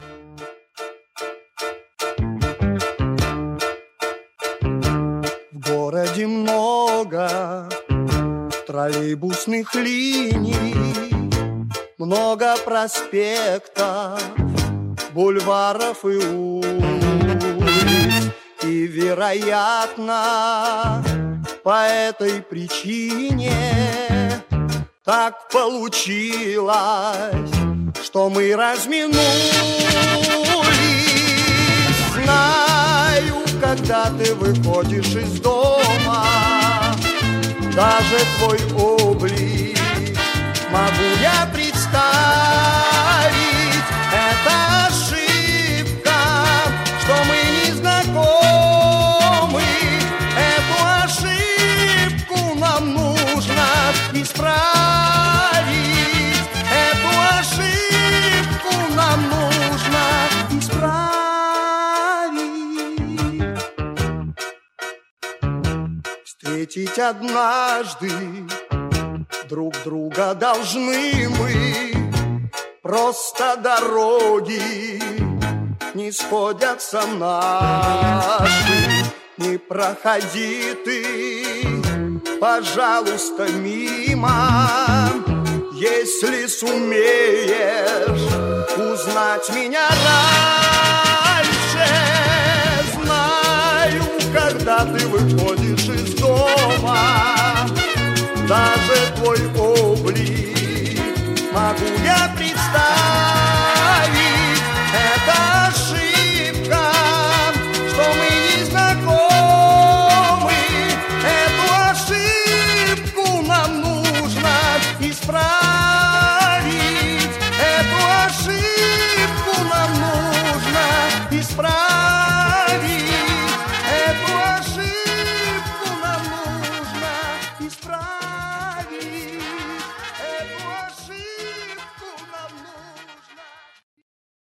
В городе много троллейбусных линий, много проспектов, бульваров и улиц. И, вероятно, по этой причине так получилось, что мы разминулись. Знаю, когда ты выходишь из дома, даже твой облик могу я представить. Это ошибка, что мы не знакомы. Эту ошибку нам нужно исправить. Эту ошибку нам нужно исправить. Встретить однажды друг друга должны мы, просто дороги не сходятся наши. Не проходи ты, пожалуйста, мимо, если сумеешь узнать меня раньше. Знаю, когда ты выходишь из дома, даже твой облик могу я